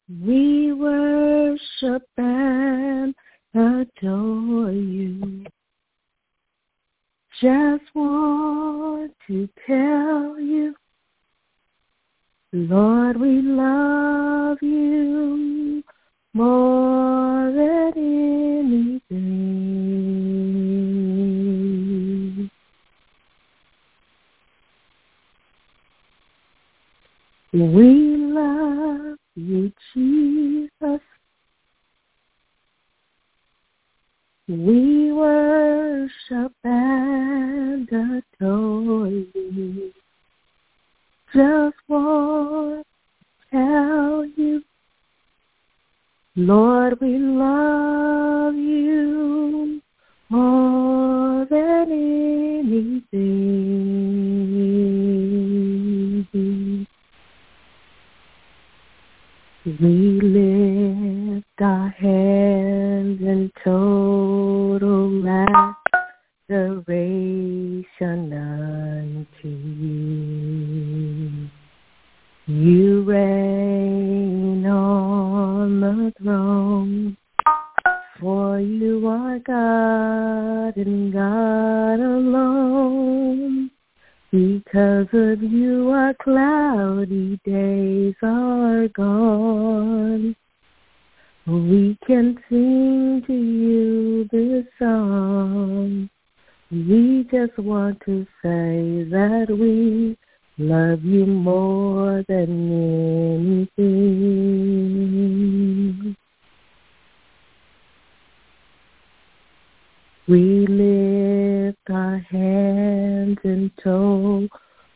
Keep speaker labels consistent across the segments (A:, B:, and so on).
A: We worship and adore you. Just want to tell you, Lord, we love you more than anything. We love you, Jesus. We worship and adore you. Just want to tell you, Lord, we love you more than anything. We lift our hands in total adoration unto you. You reign on the throne, for you are God and God alone. Because of you our cloudy days are gone. We can sing to you this song. We just want to say that we love you more than anything. We lift our hands in total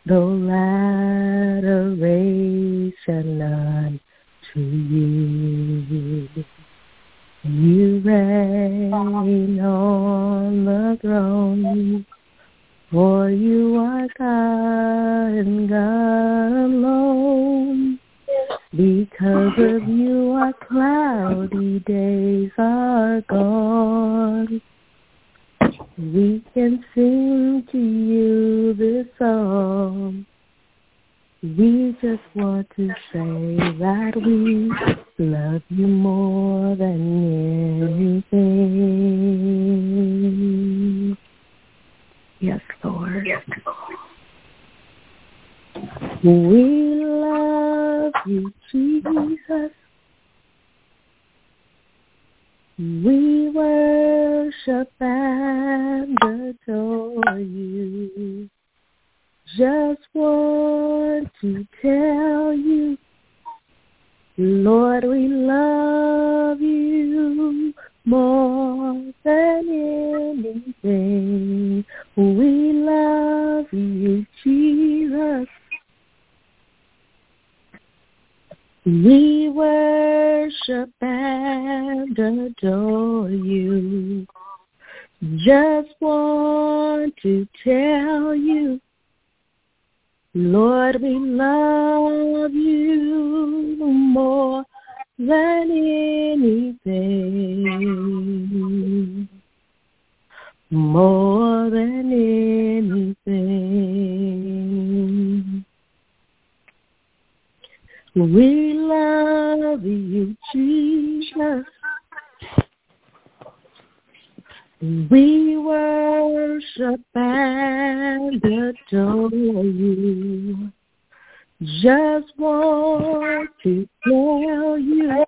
A: adoration unto you. You reign on the throne, for you are God and God alone. Because of you our cloudy days are gone. We can sing to you this song. We just want to say that we love you more than anything. Yes, Lord. Yes, Lord. We love you, Jesus. We worship and adore you. Just want to tell you, Lord, we love you more than anything. We love you, Jesus. We worship and adore you. Just want to tell you, Lord, we love you more than anything. More than anything. We love you, Jesus. We worship and adore you. Just want to tell you,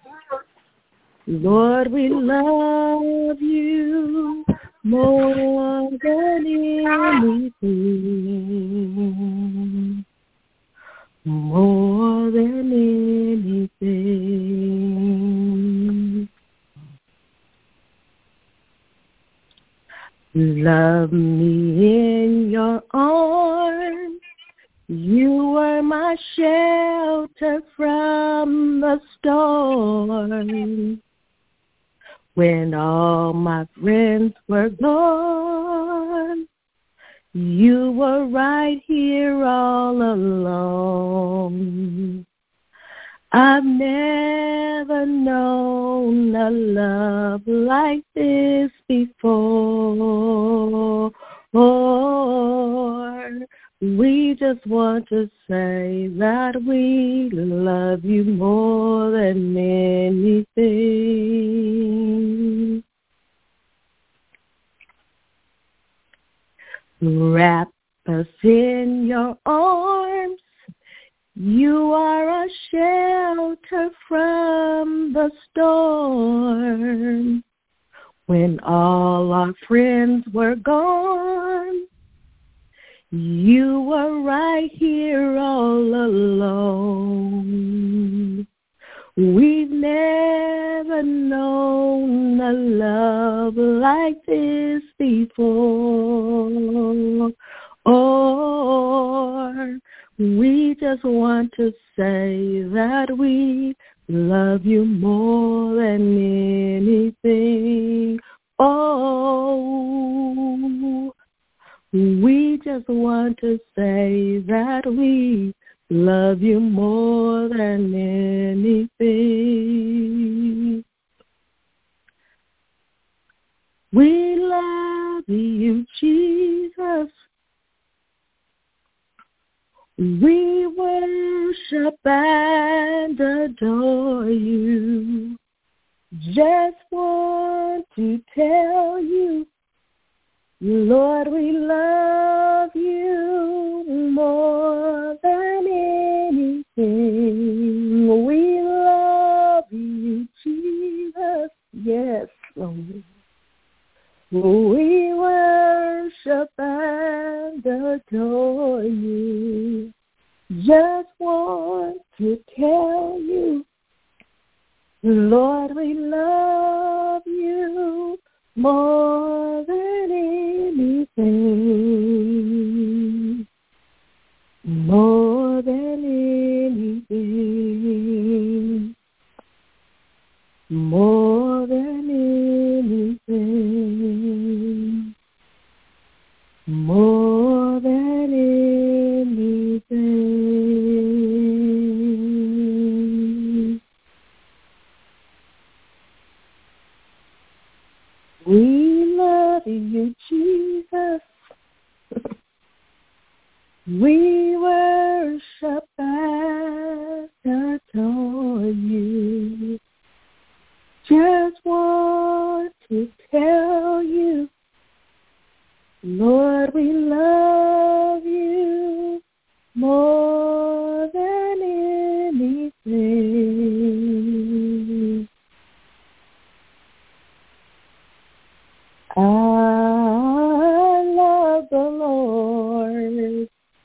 A: Lord, we love you more than anything. More than anything. Love me in your arms. You were my shelter from the storm. When all my friends were gone, you were right here all alone. I've never known a love like this before. We just want to say that we love you more than anything. Wrap us in your arms. You are a shelter from the storm. When all our friends were gone, you were right here all alone. We've never known a love like this before. Or we just want to say that we love you more than anything. Oh, we just want to say that we love you more than anything. We love you, Jesus. We worship and adore you. Just want to tell you, Lord, we love you more than anything. We love you, Jesus. Yes, Lord. We worship and adore you. Just want to tell you, Lord, we love you more than anything. More than anything. More than anything. More than anything. We love you, Jesus. We worship and adore you. Just want to tell you, Lord, we love you more than anything. I love the Lord.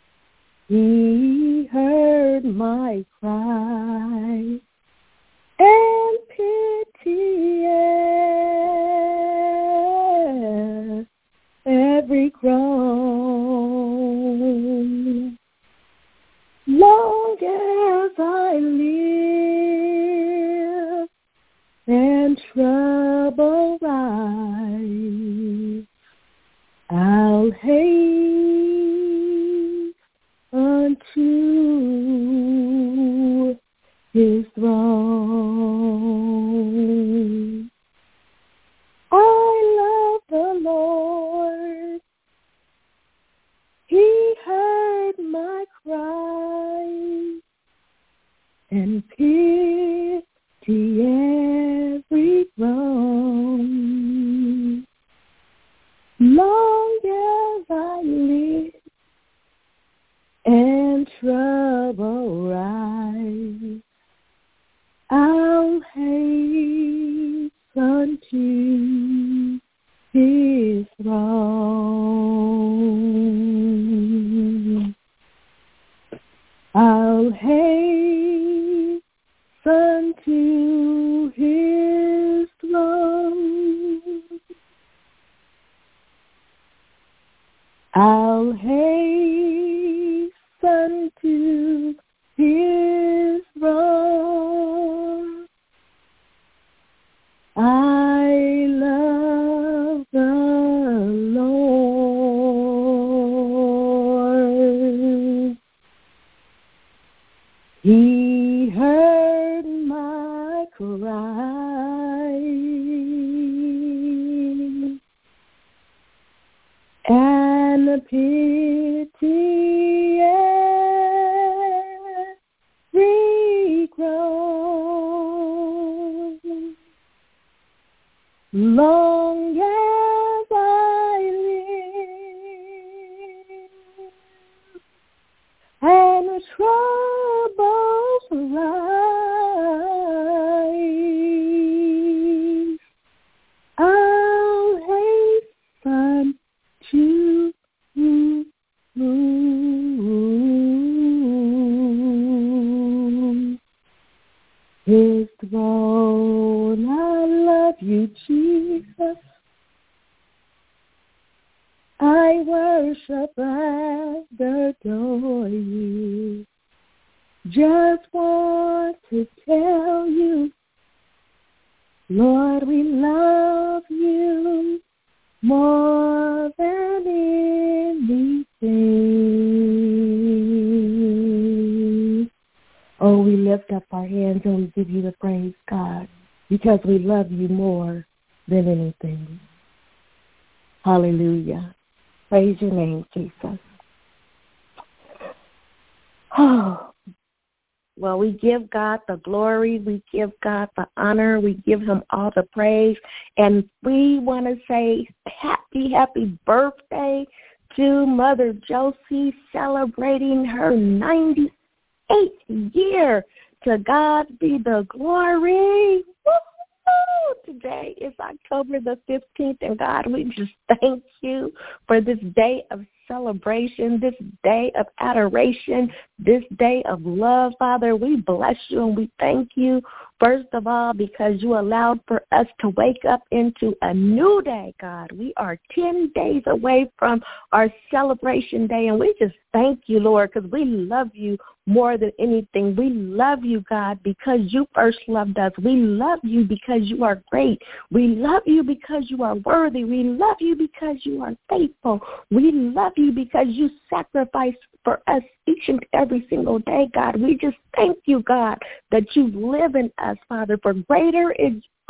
A: He heard my cry and pity every groan. Long as I live and trouble rise, I'll haste unto his throne. I love the Lord. He heard my cry and pity every groan. Long as I live and trouble rise, I'll haste unto his throne. I'll haste unto his throne. I'll haste unto his throne. I love the Lord. He heard my cry and pity long as I live, and troubles rise, I'll hasten to you. His throne, I love you, Jesus. I worship and adore you. Just want to tell you, Lord, we love you more than anything. Oh, we lift up our hands and we give you the praise, God, because we love you more than anything. Hallelujah. Praise your name, Jesus. Oh, well, we give God the glory. We give God the honor. We give him all the praise. And we want to say happy birthday to Mother Josie, celebrating her 98th year. To God be the glory. Woo-hoo! Today is October the 15th, and God, we just thank you for this day of celebration, this day of adoration, this day of love, Father. We bless you and we thank you, first of all, because you allowed for us to wake up into a new day, God. We are 10 days away from our celebration day, and we just thank you, Lord, because we love you more than anything. We love you, God, because you first loved us. We love you because you are great. We love you because you are worthy. We love you because you are faithful. We love you because you sacrifice for us each and every single day, God. We just thank you, God, that you live in us, Father, for greater is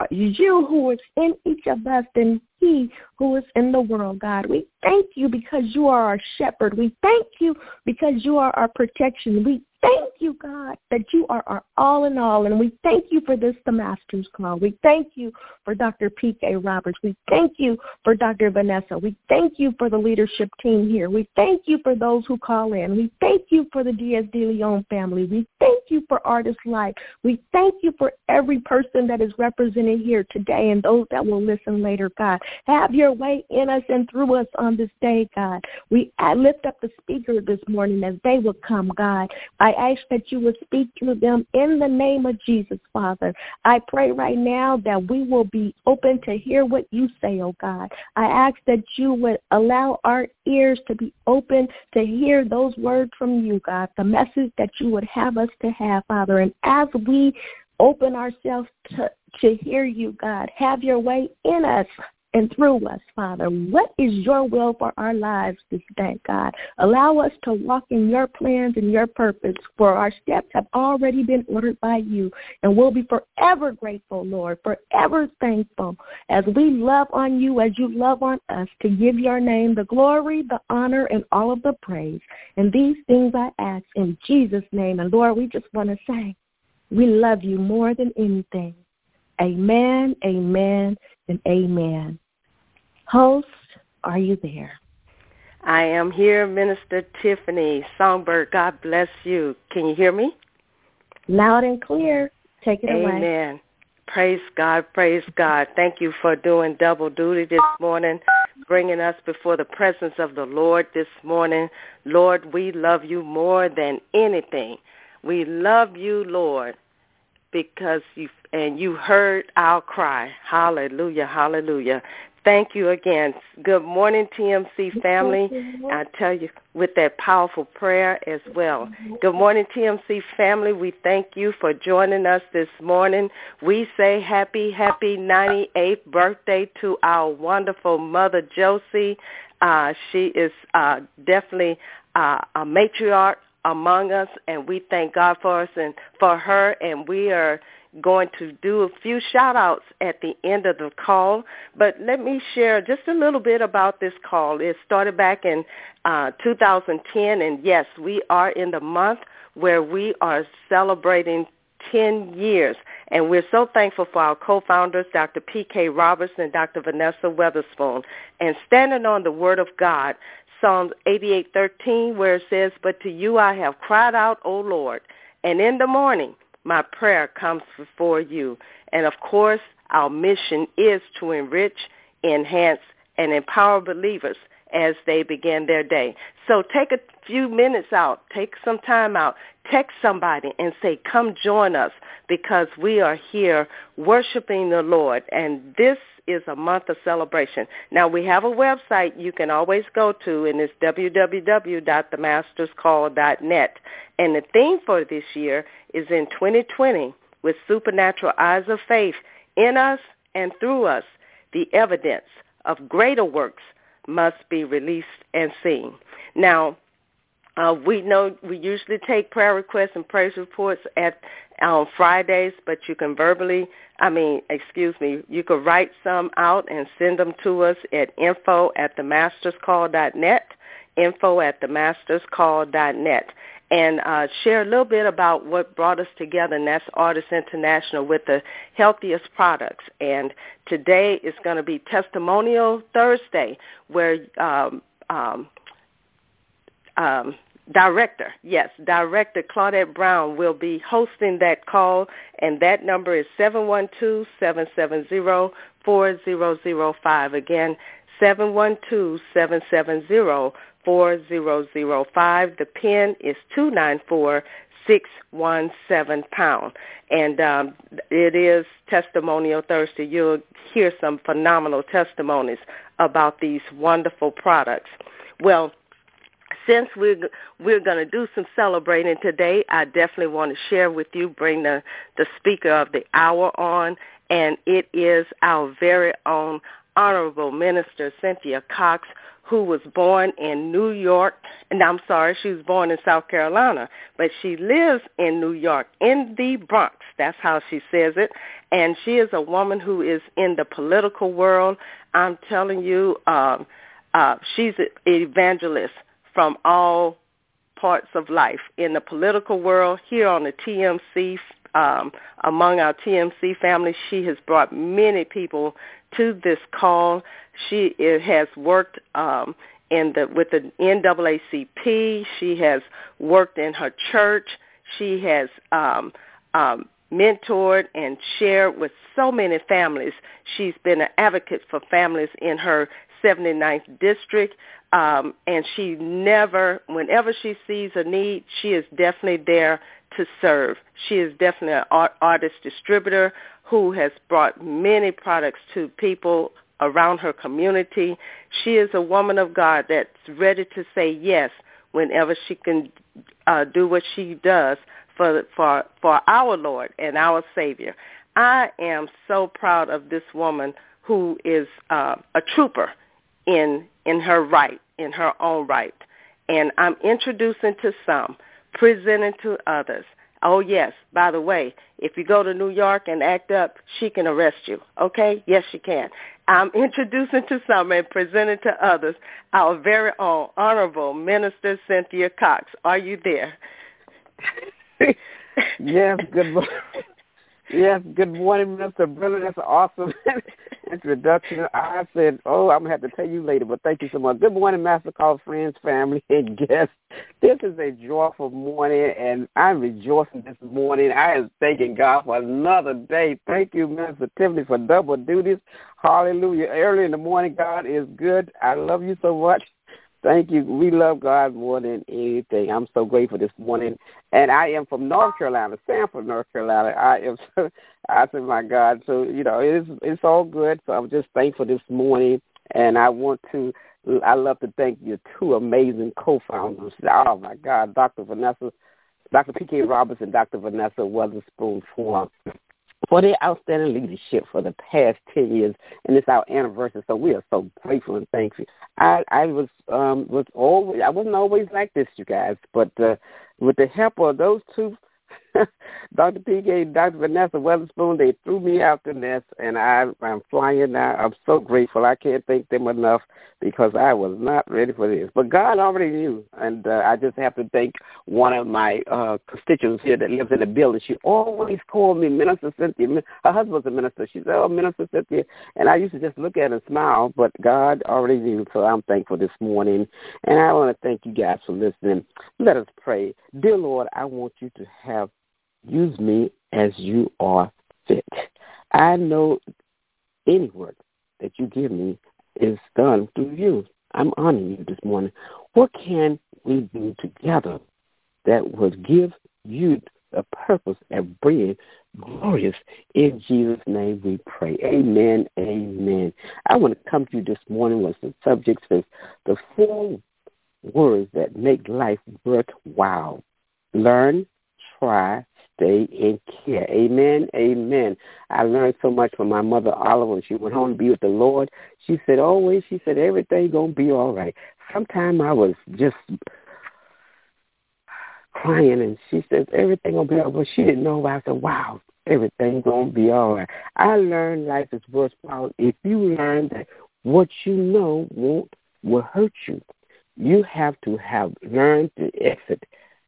A: you who is in each of us than he who is in the world, God. We thank you because you are our shepherd. We thank you because you are our protection. We thank you, God, that you are our all in all. And we thank you for this, the Master's Call. We thank you for Dr. P.K. Roberts. We thank you for Dr. Vanessa. We thank you for the leadership team here. We thank you for those who call in. We thank you for the Diaz de Leon family. We thank you for Artist Life. We thank you for every person that is represented here today and those that will listen later, God. Have your way in us and through us on this day, God. I lift up the speaker this morning as they will come, God. I ask that you would speak to them in the name of Jesus, Father. I pray right now that we will be open to hear what you say, oh God. I ask that you would allow our ears to be open to hear those words from you, God, the message that you would have us to have, Father. And as we open ourselves to hear you, God, have your way in us and through us, Father. What is your will for our lives this day, God? Allow us to walk in your plans and your purpose, for our steps have already been ordered by you, and we'll be forever grateful, Lord, forever thankful as we love on you as you love on us, to give your name the glory, the honor, and all of the praise. And these things I ask in Jesus' name. And Lord, we just want to say we love you more than anything. Amen, amen, and amen. Host, are you there?
B: I am here, Minister Tiffany Songbird. God bless you. Can you hear me?
A: Loud and clear. Take it away.
B: Amen. Praise God, praise God. Thank you for doing double duty this morning, bringing us before the presence of the Lord this morning. Lord, we love you more than anything. We love you, Lord, because you heard our cry. Hallelujah, hallelujah. Thank you again. Good morning, TMC family. I tell you, with that powerful prayer as well. Good morning, TMC family. We thank you for joining us this morning. We say happy 98th birthday to our wonderful Mother Josie. She is definitely a matriarch among us, and we thank God for us and for her, and we are going to do a few shout-outs at the end of the call. But let me share just a little bit about this call. It started back in 2010, and yes, we are in the month where we are celebrating 10 years. And we're so thankful for our co-founders, Dr. P.K. Roberts and Dr. Vanessa Weatherspoon. And standing on the Word of God, Psalms 88:13, where it says, "But to you I have cried out, O Lord, and in the morning my prayer comes before you." And, of course, our mission is to enrich, enhance, and empower believers as they begin their day. So take a few minutes out, take some time out, text somebody and say, come join us, because we are here worshiping the Lord, and this is a month of celebration. Now, we have a website you can always go to, and it's www.themasterscall.net. And the theme for this year is in 2020, with supernatural eyes of faith in us and through us, the evidence of greater works must be released and seen. Now, we know we usually take prayer requests and praise reports on Fridays, but you can you can write some out and send them to us at info@themasterscall.net, info@themasterscall.net, and share a little bit about what brought us together, and that's Artists International with the healthiest products. And today is going to be Testimonial Thursday, where Director Claudette Brown will be hosting that call, and that number is 712-770-4005. Again, 712-770-4005. The PIN is 294-617#. And it is Testimonial Thursday. You'll hear some phenomenal testimonies about these wonderful products. Well, since we're going to do some celebrating today, I definitely want to share with you, bring the speaker of the hour on, and it is our very own Honorable Minister Cynthia Cox, who was born in New York. And I'm sorry, she was born in South Carolina, but she lives in New York, in the Bronx. That's how she says it. And she is a woman who is in the political world. I'm telling you, she's an evangelist from all parts of life, in the political world, here on the TMC, among our TMC family. She has brought many people to this call. She has worked with the NAACP. She has worked in her church. She has mentored and shared with so many families. She's been an advocate for families in her 79th district. And she whenever she sees a need, she is definitely there to serve. She is definitely an artist distributor who has brought many products to people around her community. She is a woman of God that's ready to say yes whenever she can do what she does for our Lord and our Savior. I am so proud of this woman who is a trooper in her right, in her own right. And I'm introducing to some, presenting to others. Oh, yes, by the way, if you go to New York and act up, she can arrest you, okay? Yes, she can. I'm introducing to some and presenting to others our very own Honorable Minister Cynthia Cox. Are you there?
C: Yes, good morning. Yes, good morning, Mr. Brother. That's an awesome introduction. I said, I'm going to have to tell you later, but thank you so much. Good morning, Master Call friends, family, and guests. This is a joyful morning, and I'm rejoicing this morning. I am thanking God for another day. Thank you, Minister Tiffany, for double duties. Hallelujah. Early in the morning, God is good. I love you so much. Thank you. We love God more than anything. I'm so grateful this morning. And I am from North Carolina, Sanford, North Carolina. I said, my God. So, it's all good. So I'm just thankful this morning. And I love to thank your two amazing co-founders. Oh, my God, Dr. P.K. Roberts and Dr. Vanessa Weatherspoon for their outstanding leadership for the past 10 years, and it's our anniversary, so we are so grateful and thankful. I wasn't always like this, you guys, but with the help of those two Dr. PK and Dr. Vanessa Weatherspoon, they threw me out the nest, and I'm flying now. I'm so grateful. I can't thank them enough because I was not ready for this. But God already knew, and I just have to thank one of my constituents here that lives in the building. She always called me Minister Cynthia. Her husband's a minister. She said, oh, Minister Cynthia. And I used to just look at her and smile, but God already knew, so I'm thankful this morning. And I want to thank you guys for listening. Let us pray. Dear Lord, I want you to use me as you are fit. I know any work that you give me is done through you. I'm honoring you this morning. What can we do together that would give you a purpose and bring it glorious? In Jesus' name we pray. Amen, amen. I want to come to you this morning with the subject says the 4 words that make life worthwhile. Learn, try, stay, and care. Amen, amen. I learned so much from my mother, Oliver, when she went home to be with the Lord. She said, always, she said, everything going to be all right. Sometimes I was just crying, and she said, everything going to be all right. But she didn't know. I said, wow, everything going to be all right. I learned life is worthwhile if you learn that what you know will hurt you. You have to have learned to exit.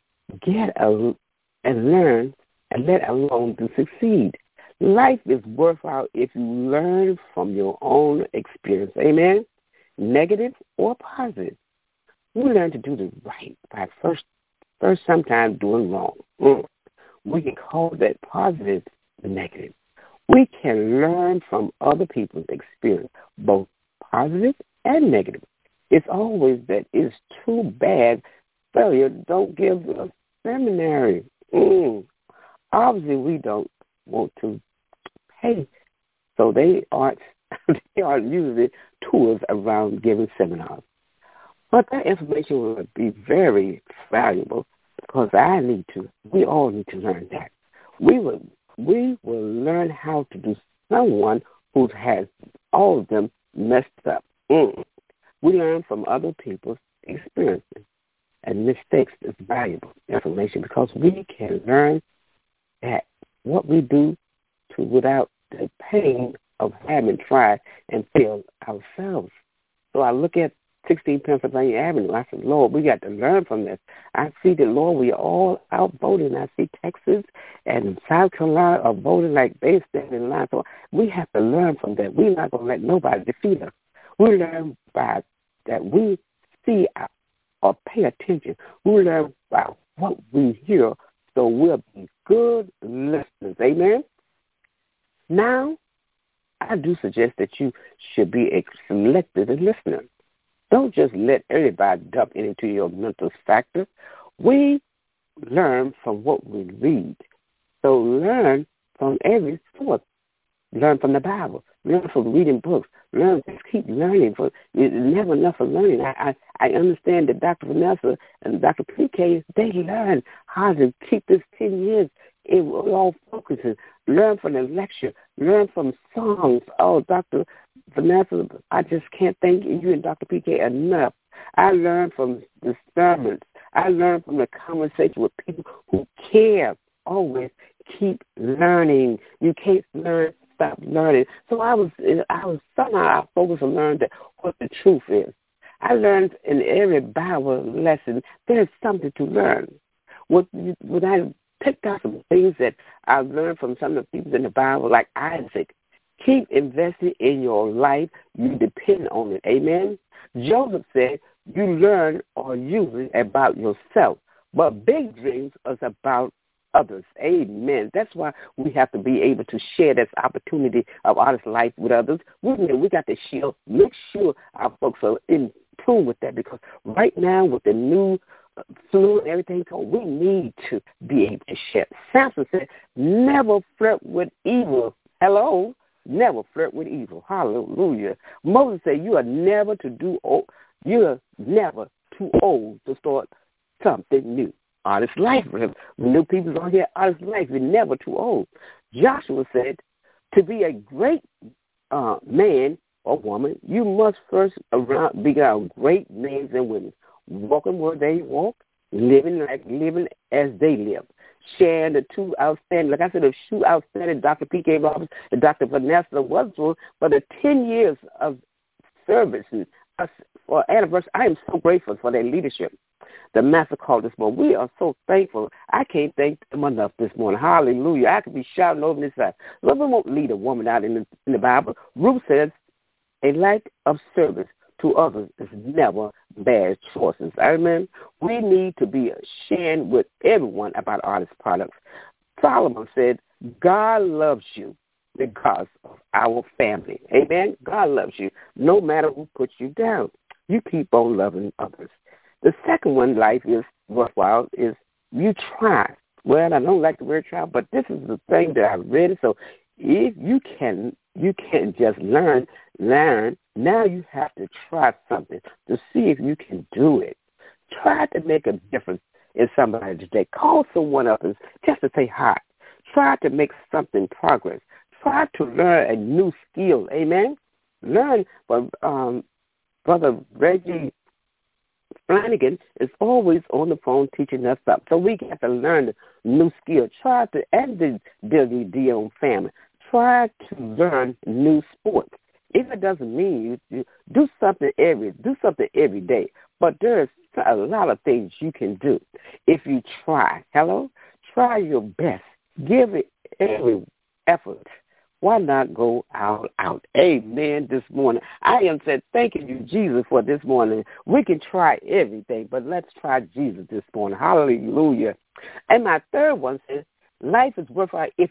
C: And learn and let alone to succeed. Life is worthwhile if you learn from your own experience. Amen? Negative or positive. We learn to do the right by first sometimes doing wrong. We can call that positive the negative. We can learn from other people's experience, both positive and negative. It's always that it's too bad failure don't give a seminary. Obviously, we don't want to pay, so they aren't usually tours around giving seminars. But that information would be very valuable because we all need to learn that. We will learn how to do someone who has all of them messed up. We learn from other people's experiences. And mistakes is valuable information because we can learn that what we do without the pain of having tried and failed ourselves. So I look at 16 Pennsylvania Avenue. I said, Lord, we got to learn from this. I see that, Lord, we are all out voting. I see Texas and South Carolina are voting like they stand in line. So we have to learn from that. We're not going to let nobody defeat us. We learn by that we see or pay attention. We learn about what we hear, so we'll be good listeners. Amen? Now, I do suggest that you should be a selective listener. Don't just let everybody dump into your mental factor. We learn from what we read. So learn from every source. Learn from the Bible. Learn from reading books. Just keep learning. It's never enough of learning. I understand that Dr. Vanessa and Dr. PK, they learn how to keep this 10 years. It all focuses. Learn from the lecture. Learn from songs. Oh, Dr. Vanessa, I just can't thank you and Dr. PK enough. I learned from the sermons. I learned from the conversation with people who care. Always keep learning. You can't stop learning. So I was somehow I focused on learning what the truth is. I learned in every Bible lesson there's something to learn. When I picked out some things that I've learned from some of the people in the Bible, like Isaac, keep investing in your life. You depend on it. Amen. Joseph said, you learn or use it about yourself, but big dreams is about others. Amen. That's why we have to be able to share this opportunity of honest life with others. We got to make sure our folks are in tune with that, because right now with the new flu and everything, we need to be able to share. Samson said, never flirt with evil. Hello? Never flirt with evil. Hallelujah. Moses said, you are never too old to start something new. Honest life. New people on here, honest life. You're never too old. Joshua said, to be a great man or woman, you must first be around great men and women, walking where they walk, living as they live, Sharon, the two outstanding, like I said, the two outstanding, Dr. P.K. Roberts and Dr. Vanessa Wudsworth, for the 10 years of service and for anniversary. I am so grateful for their leadership. The master called this morning. We are so thankful. I can't thank them enough this morning. Hallelujah. I could be shouting over this side. Love won't lead a woman out in the Bible. Ruth says, a lack of service to others is never bad choices. Amen. We need to be sharing with everyone about Artist Products. Solomon said, God loves you because of our family. Amen. God loves you no matter who puts you down. You keep on loving others. The second one, life is worthwhile, is you try. Well, I don't like the word try, but this is the thing that I read. So if you can't just learn. Now you have to try something to see if you can do it. Try to make a difference in somebody today. Call someone up just to say hi. Try to make something progress. Try to learn a new skill. Amen. Learn from Brother Reggie Flanagan is always on the phone teaching us up. So we got to learn a new skill. Try to, and the Dion family, try to learn new sports. If it doesn't mean you do something every day, but there's a lot of things you can do if you try. Hello? Try your best. Give it every effort. Why not go out? Amen this morning. I am said, thanking you, Jesus, for this morning. We can try everything, but let's try Jesus this morning. Hallelujah. And my third one says, life is worthwhile if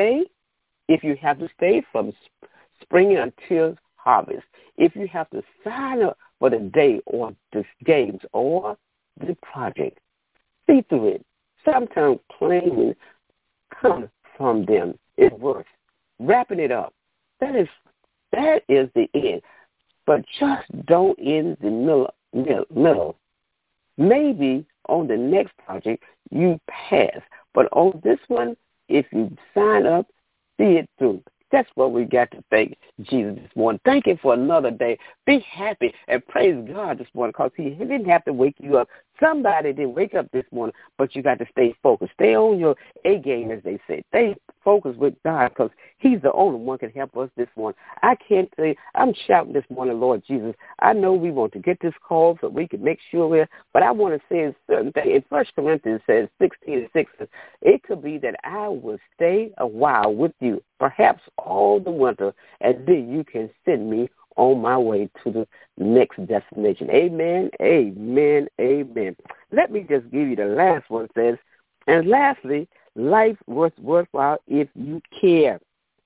C: you have to stay from spring until harvest. If you have to sign up for the day or the games or the project, see through it. Sometimes claiming comes from them is worth wrapping it up. That is the end. But just don't end the middle. Maybe on the next project you pass, but on this one, if you sign up, see it through. That's what we got to thank Jesus this morning. Thank Him for another day. Be happy and praise God this morning because He didn't have to wake you up. Somebody didn't wake up this morning, but you got to stay focused. Stay on your A game, as they say. Stay focused with God because He's the only one can help us this morning. I can't say, I'm shouting this morning, Lord Jesus. I know we want to get this call so we can make sure but I want to say a certain thing. In 1 Corinthians says 16:6, it could be that I will stay a while with you, perhaps all the winter, and then you can send me on my way to the next destination. Amen, amen, amen. Let me just give you the last one. It says, and lastly, life was worthwhile if you care.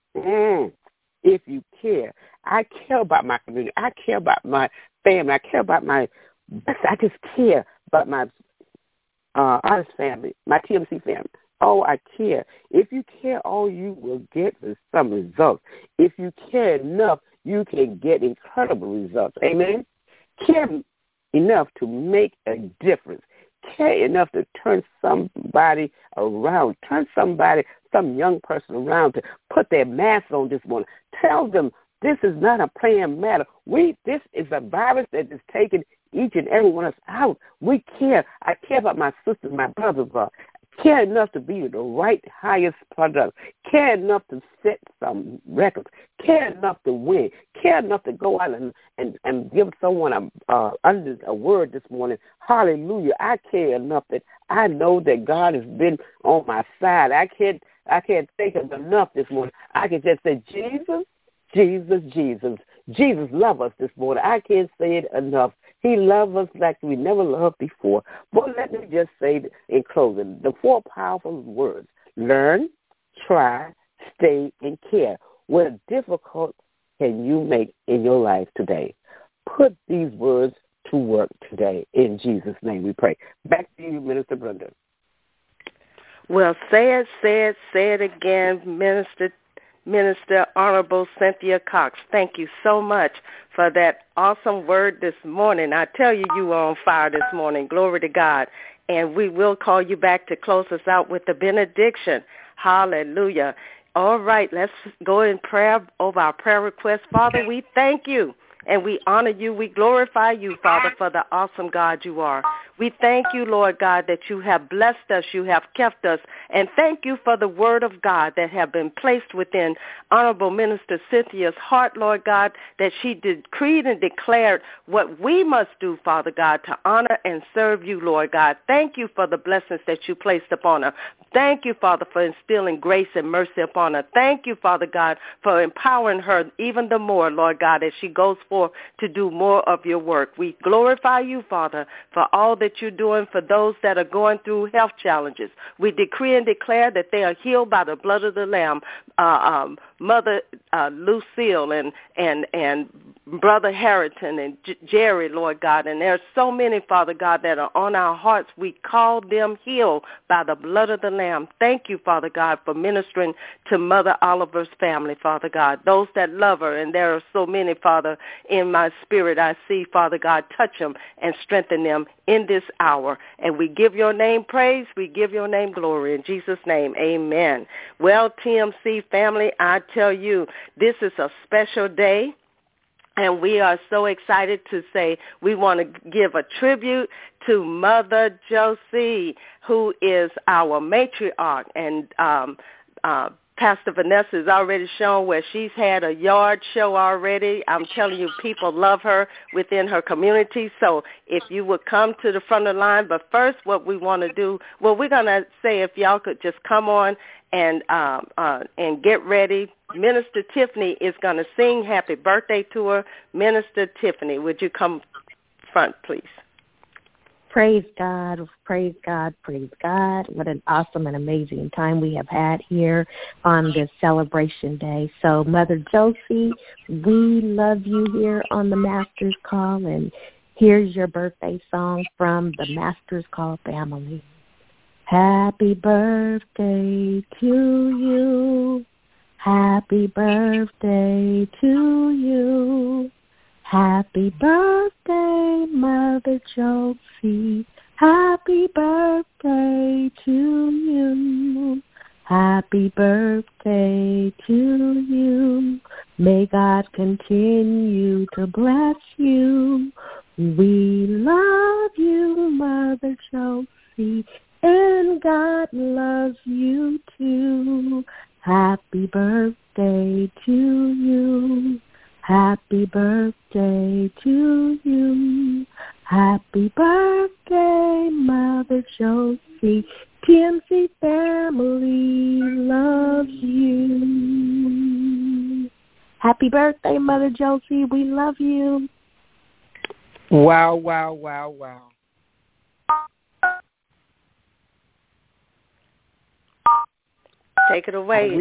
C: If you care. I care about my community. I care about my family. I care about I just care about my artist family, my TMC family. Oh, I care. If you care, all you will get is some results. If you care enough, you can get incredible results. Amen? Care enough to make a difference. Care enough to turn somebody around. Turn some young person around to put their mask on this morning. Tell them this is not a playing matter. This is a virus that is taking each and every one of us out. We care. I care about my sisters, my brothers. Care enough to be the right highest product. Care enough to set some records. Care enough to win. Care enough to go out and give someone a word this morning. Hallelujah. I care enough that I know that God has been on my side. I can't think of enough this morning. I can just say, Jesus, Jesus, Jesus. Jesus love us this morning. I can't say it enough. He loves us like we never loved before. But let me just say in closing, the 4 powerful words: learn, try, stay, and care. What difficult can you make in your life today? Put these words to work today. In Jesus' name we pray. Back to you, Minister Brenda.
B: Well, say it again, Minister Honorable Cynthia Cox. Thank you so much for that awesome word this morning. I tell you, you were on fire this morning. Glory to God. And we will call you back to close us out with the benediction. Hallelujah. All right, let's go in prayer over our prayer request. Father, we thank you and we honor you. We glorify you, Father, for the awesome God you are. We thank you, Lord God, that you have blessed us, you have kept us, and thank you for the word of God that have been placed within Honorable Minister Cynthia's heart, Lord God, that she decreed and declared what we must do, Father God, to honor and serve you, Lord God. Thank you for the blessings that you placed upon her. Thank you, Father, for instilling grace and mercy upon her. Thank you, Father God, for empowering her even the more, Lord God, as she goes forth to do more of your work. We glorify you, Father, for all that you're doing for those that are going through health challenges. We decree and declare that they are healed by the blood of the Lamb. Mother Lucille and Brother Harrington and Jerry, Lord God, and there are so many, Father God, that are on our hearts. We call them healed by the blood of the Lamb. Thank you, Father God, for ministering to Mother Oliver's family, Father God, those that love her, and there are so many, Father, in my spirit I see, Father God, touch them and strengthen them in this hour. And we give your name praise. We give your name glory. In Jesus' name, amen. Well, TMC family, I tell you, this is a special day. And we are so excited to say we want to give a tribute to Mother Josie, who is our matriarch. And Pastor Vanessa has already shown where she's had a yard show already. I'm telling you, people love her within her community. So if you would come to the front of the line. But first, what we want to do, well, we're going to say if y'all could just come on and get ready. Minister Tiffany is going to sing happy birthday to her. Minister Tiffany, would you come front, please?
A: Praise God, praise God, praise God. What an awesome and amazing time we have had here on this celebration day. So, Mother Josie, we love you here on the Master's Call, and here's your birthday song from the Master's Call family. Happy birthday to you. Happy birthday to you. Happy birthday, Mother Josie. Happy birthday to you. Happy birthday to you. May God continue to bless you. We love you, Mother Josie, and God loves you too. Happy birthday to you. Happy birthday to you. Happy birthday, Mother Josie. TMC family loves you. Happy birthday, Mother Josie. We love you.
D: Wow, wow, wow, wow.
B: Take it away.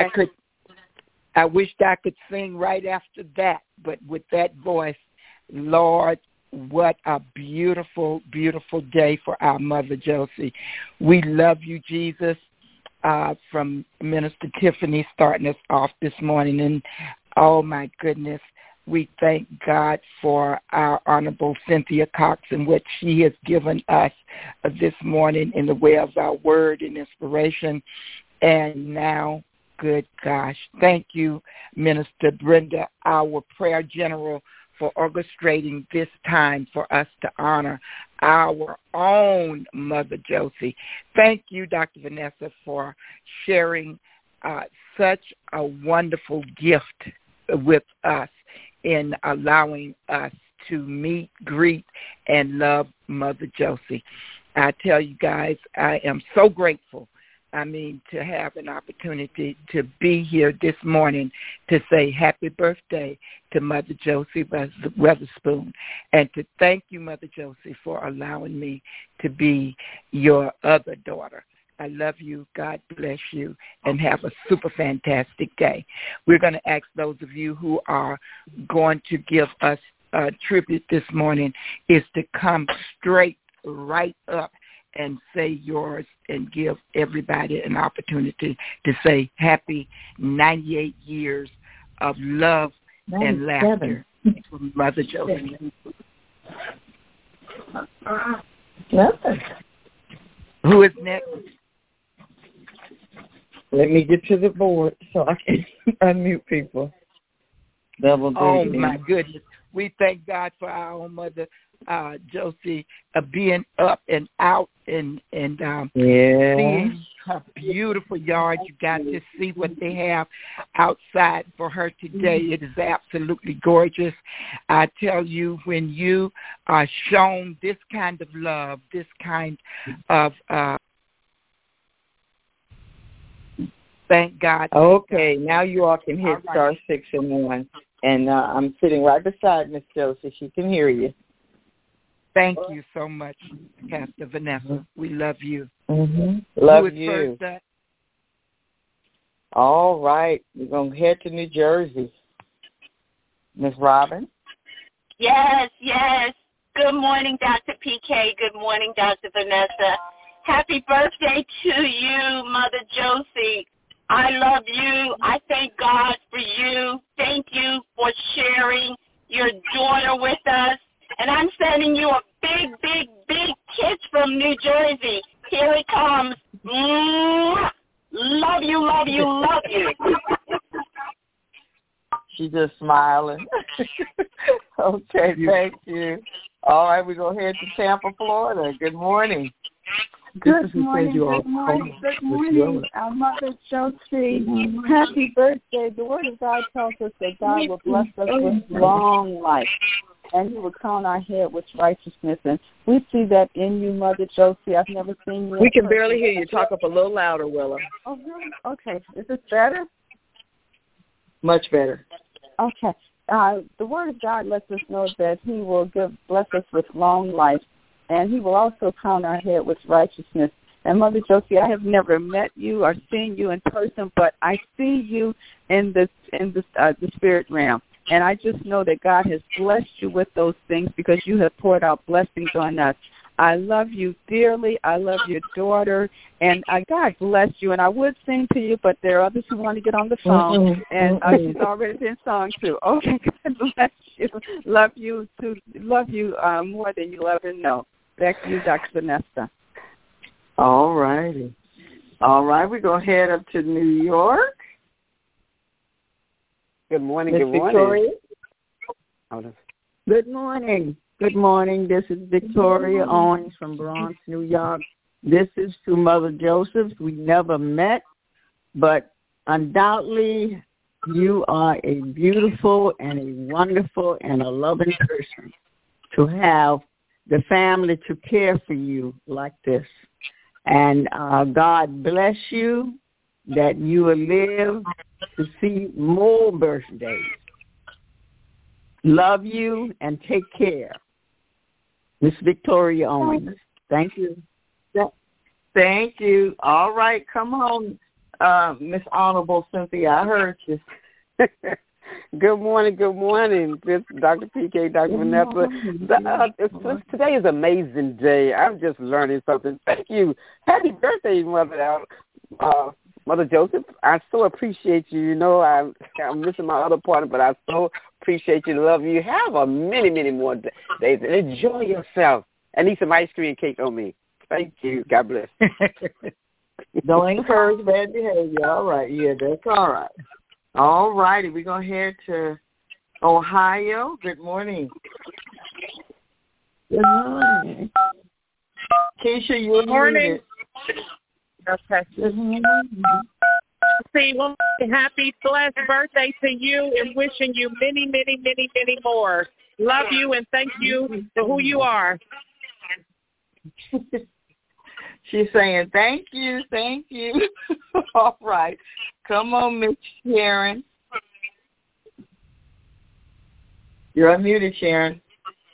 D: I wished I could sing right after that, but with that voice, Lord, what a beautiful, beautiful day for our Mother Josie. We love you, Jesus, from Minister Tiffany starting us off this morning. And, oh, my goodness, we thank God for our Honorable Cynthia Cox and what she has given us this morning in the way of our word and inspiration. And now, good gosh, thank you, Minister Brenda, our prayer general, for orchestrating this time for us to honor our own Mother Josie. Thank you, Dr. Vanessa, for sharing such a wonderful gift with us in allowing us to meet, greet, and love Mother Josie. I tell you guys, I am so grateful to have an opportunity to be here this morning to say happy birthday to Mother Josie Weatherspoon, and to thank you, Mother Josie, for allowing me to be your other daughter. I love you. God bless you, and have a super fantastic day. We're going to ask those of you who are going to give us a tribute this morning is to come straight right up and say yours and give everybody an opportunity to say happy 98 years of love and laughter from Mother Josie. Who is next?
E: Let me get to the board so I can unmute people.
D: Oh, my goodness. We thank God for our own Mother Josie, being up and out and seeing her beautiful yard. You got to see what they have outside for her today. It is absolutely gorgeous. I tell you, when you are shown this kind of love, this kind of thank God.
E: Okay, now you all can hit star 6 and 1. And I'm sitting right beside Miss Josie. She can hear you.
D: Thank you so much, Pastor Vanessa. We love you.
E: Mm-hmm. Love you.
D: First,
E: all right. We're going to head to New Jersey. Miss Robin?
F: Yes. Good morning, Dr. PK. Good morning, Dr. Vanessa. Happy birthday to you, Mother Josie. I love you. I thank God for you. Thank you for sharing your daughter with us. And I'm sending you a big kiss from New Jersey. Here it comes. Mwah! Love you.
E: She's just smiling. Okay, thank you. All right, we're going to head to Tampa, Florida. Good morning.
G: Good morning, our Mother Josie. Happy birthday. The Word of God tells us that God will bless us with long life, and He will crown our head with righteousness. And we see that in you, Mother Josie. I've never seen you.
E: We can barely hear you. Talk up a little louder, Willa.
G: Oh, really? Okay. Is this better?
E: Much better.
G: Okay. The Word of God lets us know that He will bless us with long life, and He will also crown our head with righteousness. And Mother Josie, I have never met you or seen you in person, but I see you in the spirit realm. And I just know that God has blessed you with those things because you have poured out blessings on us. I love you dearly. I love your daughter. And God bless you. And I would sing to you, but there are others who want to get on the phone. And she's already been sung to. Okay, God bless you. Love you more than you'll ever know. Back to you, Dr. Vanessa.
E: All righty. All right, we're going to head up to New York.
C: Good morning.
E: Ms.
C: Good morning.
E: Victoria?
H: Good morning. Good morning. This is Victoria Owens from Bronx, New York. This is to Mother Joseph. We never met, but undoubtedly you are a beautiful and a wonderful and a loving person to have the family to care for you like this. And God bless you that you will live to see more birthdays. Love you and take care. Miss Victoria Owens. Thank you.
E: Thank you. All right, come on, Miss Honorable Cynthia. I heard you.
C: Good morning. This is Dr. PK, Dr. Vanessa. Today is an amazing day. I'm just learning something. Thank you. Happy birthday, Mother Joseph. I so appreciate you. You know, I'm missing my other partner, but I so appreciate you. Love you. Have a many more days. Enjoy yourself. And eat some ice cream and cake on me. Thank you. God bless.
E: Don't encourage bad behavior. All right. Yeah, that's all right. All righty. We're going to head to Ohio. Good morning.
H: Good morning.
E: Keisha, you're muted.
I: Okay. See, well, happy blessed birthday to you and wishing you many more. Love you and thank you for who you are.
E: She's saying, thank you. All right. Come on, Miss Sharon. You're unmuted, Sharon.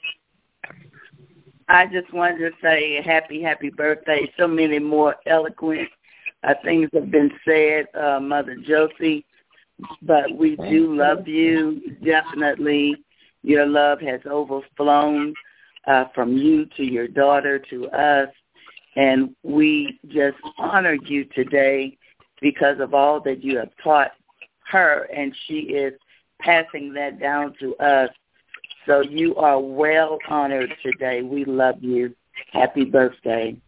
J: I just wanted to say happy birthday. So many more eloquent things have been said, Mother Josie, but we do love you. Definitely your love has overflown from you to your daughter to us, and we just honor you today because of all that you have taught her, and she is passing that down to us. So you are well honored today. We love you. Happy birthday.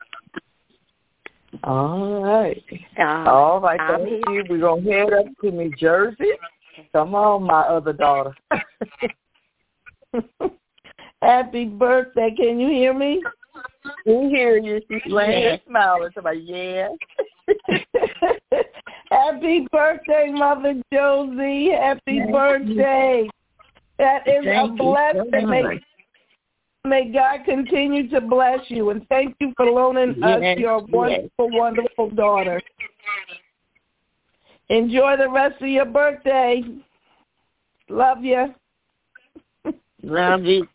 E: All right. Thank you. We're going to head up to New Jersey. Come on, my other daughter.
A: Happy birthday. Can you hear me?
E: We hear you. She's laying there smiling. Somebody, yeah.
A: Happy birthday, Mother Josie. Happy birthday. That is a blessing. May God continue to bless you. And thank you for loaning us your wonderful, wonderful daughter. Enjoy the rest of your birthday. Love you.
H: Love you.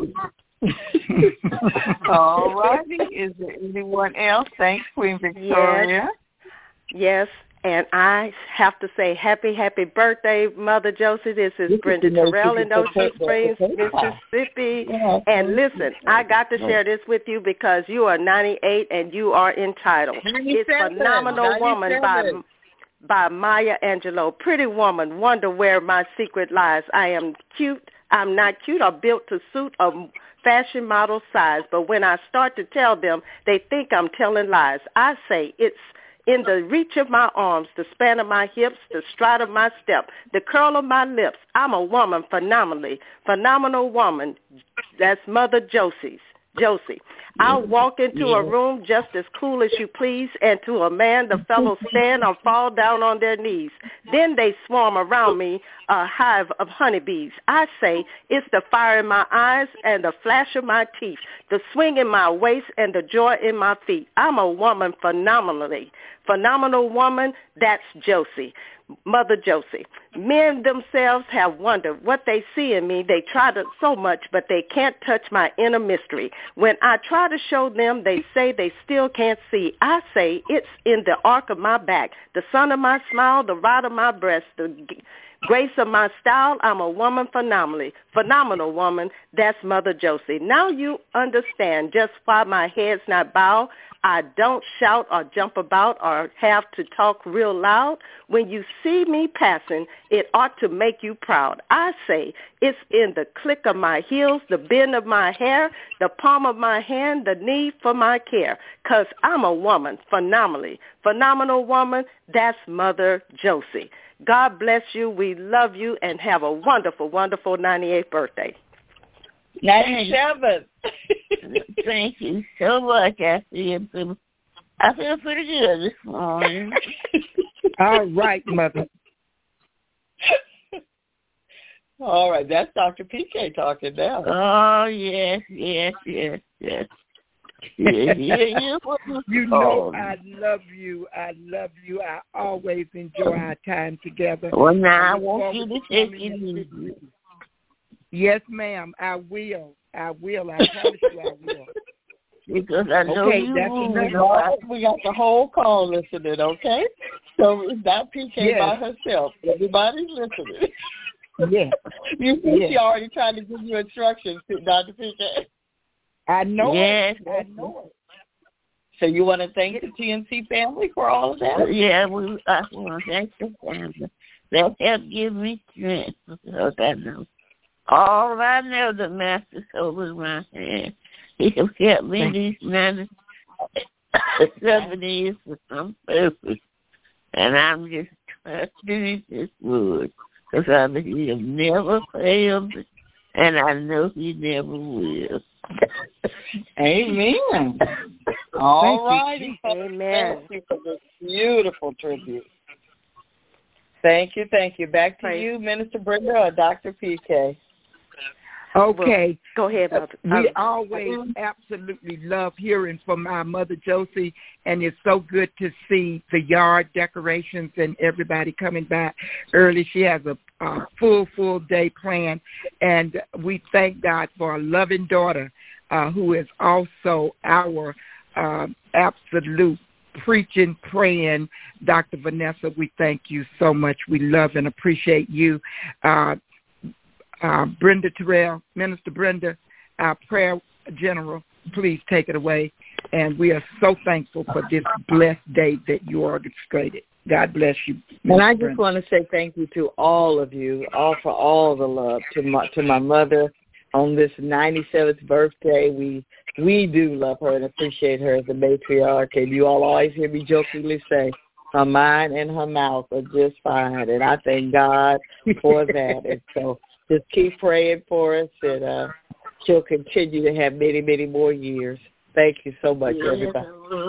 E: All righty. Is there anyone else? Thanks, Queen Victoria.
B: Yes. And I have to say happy birthday, Mother Josie. This is Brenda Terrell in Ocean Springs, Mississippi. And listen, I got to share this with you because you are 98 and you are entitled. It's Phenomenal Woman by Maya Angelou. Pretty woman, wonder where my secret lies. I am cute. I'm not cute or built to suit a fashion model size. But when I start to tell them, they think I'm telling lies. I say it's in the reach of my arms, the span of my hips, the stride of my step, the curl of my lips. I'm a woman phenomenally. Phenomenal woman. That's Mother Josie. I'll walk into a room just as cool as you please, and to a man the fellows stand or fall down on their knees. Then they swarm around me, a hive of honeybees. I say it's the fire in my eyes and the flash of my teeth, the swing in my waist and the joy in my feet. I'm a woman phenomenally. Phenomenal woman, that's Josie. Mother Josie. Men themselves have wondered what they see in me. They try to so much, but they can't touch my inner mystery. When I try to show them, they say they still can't see. I say it's in the arc of my back, the sun of my smile, the rod of my breast, the grace of my style. I'm a woman phenomenally. Phenomenal woman, that's Mother Josie. Now you understand just why my head's not bowed. I don't shout or jump about or have to talk real loud. When you see me passing, it ought to make you proud. I say it's in the click of my heels, the bend of my hair, the palm of my hand, the need for my care, 'cause I'm a woman phenomenally. Phenomenal woman, that's Mother Josie. God bless you. We love you and have a wonderful, wonderful 98th birthday.
E: 97.
H: Thank you so much. I feel pretty good this morning.
D: All right, Mother.
E: All right, that's Dr. PK talking now.
H: Oh, yes. You
D: know I love you. I always enjoy our time together.
H: Well, now I want you to take it easy.
D: Yes, ma'am. I will. I promise you I will.
H: Because I know you will.
E: We got the whole call listening, okay? So it's not PK by herself. Everybody's listening.
D: Yeah.
E: You see she already trying to give you instructions, Dr. PK.
D: I know
H: it.
D: I know it.
E: So you want to thank the TNC family for all of that?
H: Yeah, I want to thank the family. That helped give me strength. Because I know. All I know, the Master holds my hand. He has kept me these 97 years for some purpose. And I'm just trusting His word. Because I know He has never failed me. And I know He never will.
E: Amen. All righty.
B: Amen.
E: Thank you for this beautiful tribute. Thank you. Back to you, Minister Brenda or Dr. PK.
D: Okay.
B: Go ahead, Mother.
D: We always absolutely love hearing from our Mother Josie, and it's so good to see the yard decorations and everybody coming back early. She has a full day planned, and we thank God for a loving daughter who is also our absolute preaching, praying Dr. Vanessa. We thank you so much. We love and appreciate you. Brenda Terrell, Minister Brenda, our prayer general, please take it away. And we are so thankful for this blessed day that you orchestrated. God bless you.
E: And I just want to say thank you to all of you, for all the love to my mother on this 97th birthday. We do love her and appreciate her as a matriarch. And you all always hear me jokingly say, her mind and her mouth are just fine. And I thank God for that. And so just keep praying for us. And she'll continue to have many, many more years. Thank you so much, everybody.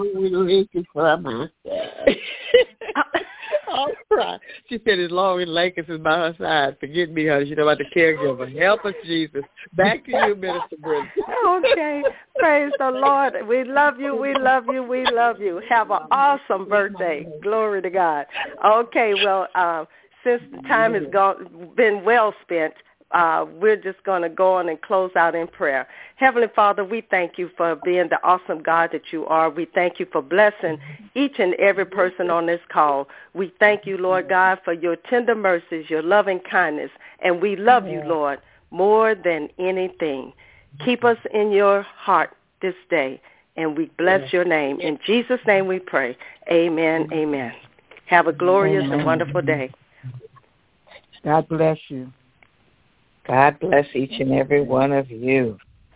E: I'll cry. She said, as long as Lakers is by her side, forget me, honey. She know about the caregiver. Help us, Jesus. Back to you, Minister Brenda.
B: Okay. Praise the Lord. We love you. We love you. We love you. Have an awesome birthday. Glory to God. Okay. Well, since the time has been well spent, we're just going to go on and close out in prayer. Heavenly Father, we thank you for being the awesome God that you are. We thank you for blessing each and every person on this call. We thank you, Lord God, for your tender mercies, your loving kindness, and we love you, Lord, more than anything. Keep us in your heart this day, and we bless your name. In Jesus' name we pray. Amen, amen. Have a glorious and wonderful day.
D: God bless you.
E: God bless each and every one of you.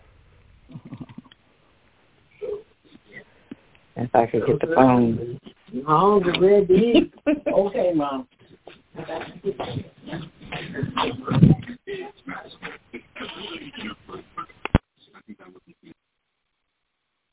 E: If I could get the phone.
H: Oh, the red bean. Okay, Mom.